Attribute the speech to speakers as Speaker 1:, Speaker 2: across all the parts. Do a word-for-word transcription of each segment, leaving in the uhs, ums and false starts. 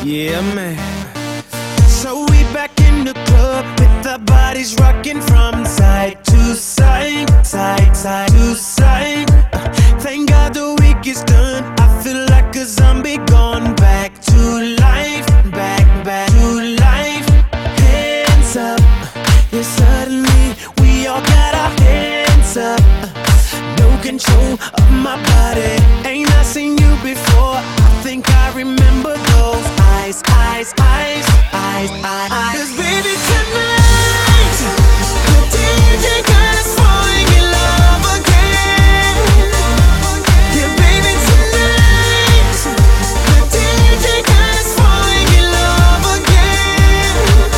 Speaker 1: Yeah, man. So we back in the club with our bodies rocking from side to side, side, side to side. Thank God the week is done. I feel like a zombie gone back to life, back, back to life. Hands up, yeah, suddenly we all got our hands up. No control of my body. Ain't I seen you before? I think I remember those eyes, eyes, eyes, eyes, eyes, eyes. 'Cause baby tonight, the D J got us falling in love again. Yeah, baby tonight, the D J got us falling in love again.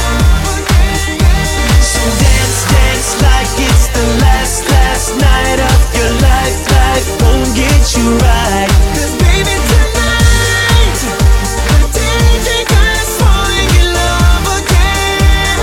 Speaker 1: So dance, dance like it's the last, last night of your life. Life won't get you right. 'Cause baby tonight, the D J got us falling in love again.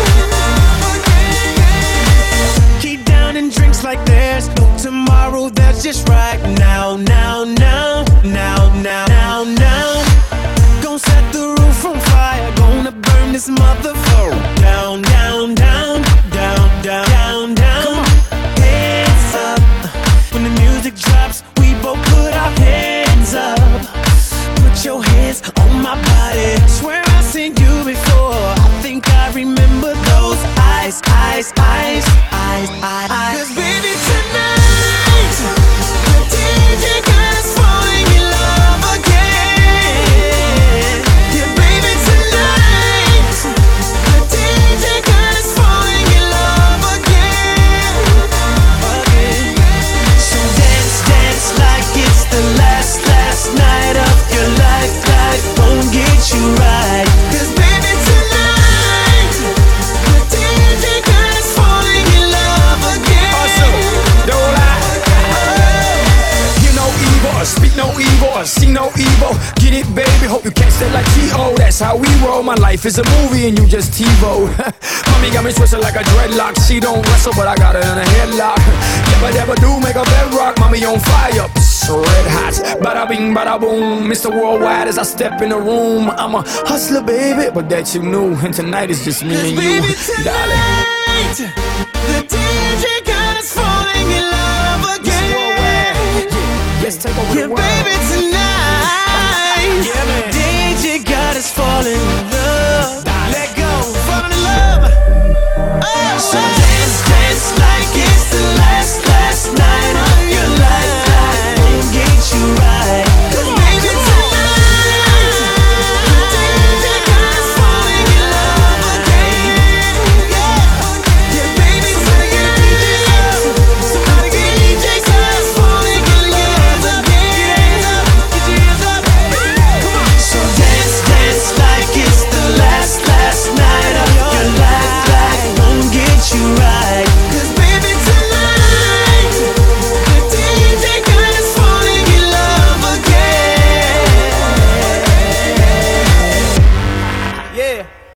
Speaker 1: Keep down and drinks like there's no tomorrow. That's just right now, now, now, now, now, now, now. Gonna set the roof on fire. Gonna burn this motherfucker down, down, down, down, down, down, down. Hands up. When the music drops, we both put our hands up. Put your hands on my body. Swear I've seen you before. I think I remember those eyes, eyes, eyes, eyes, eyes, eyes. 'Cause baby tonight, the D J got us falling in love again. Yeah, baby tonight, the D J got us falling in love again. Again. So dance, dance like it's the last, last night of your life. Life won't get you right. 'Cause baby tonight, the D J got us falling in love again.
Speaker 2: Awesome, don't lie. Hear no evil, speak no evil, see no evil. Get it, baby, hope you catch that like T O. That's how we roll. My life is a movie and you just TiVo. Mommy got me twisted like a dreadlock. She don't wrestle, but I got her in a headlock. Never, never do make a bedrock. Mommy on fire, so red hot. Bada bing, bada boom. Mister Worldwide as I step in the room. I'm a hustler, baby, but that you knew. And tonight is just me and you,
Speaker 1: Baby
Speaker 2: darling.
Speaker 1: tonight, the D